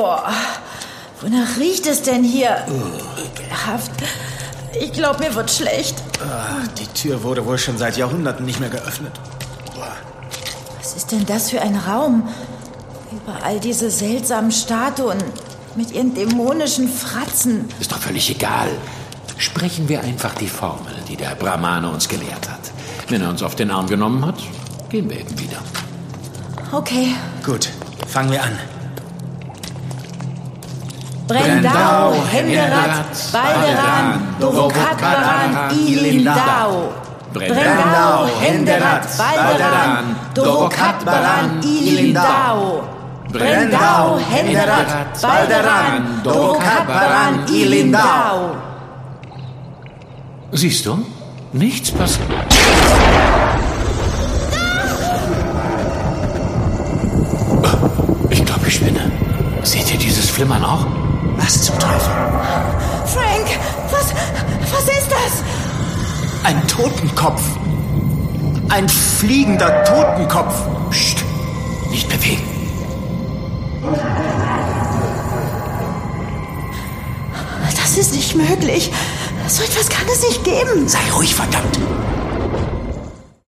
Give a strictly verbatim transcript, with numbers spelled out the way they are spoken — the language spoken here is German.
Boah, wonach riecht es denn hier? Ekelhaft. Ich glaube, mir wird schlecht. Ach, die Tür wurde wohl schon seit Jahrhunderten nicht mehr geöffnet. Boah. Was ist denn das für ein Raum? Überall diese seltsamen Statuen mit ihren dämonischen Fratzen. Ist doch völlig egal. Sprechen wir einfach die Formel, die der Brahmane uns gelehrt hat. Wenn er uns auf den Arm genommen hat, gehen wir eben wieder. Okay. Gut, fangen wir an. Brendau, Henderat, Balderan, Dorokatbaran, Ilindau. Brendau, Henderat, Balderan, Dorokatbaran, Ilindau. Brendau, Henderat, Balderan, Dorokatbaran, Ilindau. Siehst du? Nichts passiert. Ich glaube, ich spinne. Seht ihr dieses Flimmern auch? Was zum Teufel? Frank, was, was ist das? Ein Totenkopf. Ein fliegender Totenkopf. Psst, nicht bewegen. Das ist nicht möglich. So etwas kann es nicht geben. Sei ruhig, verdammt.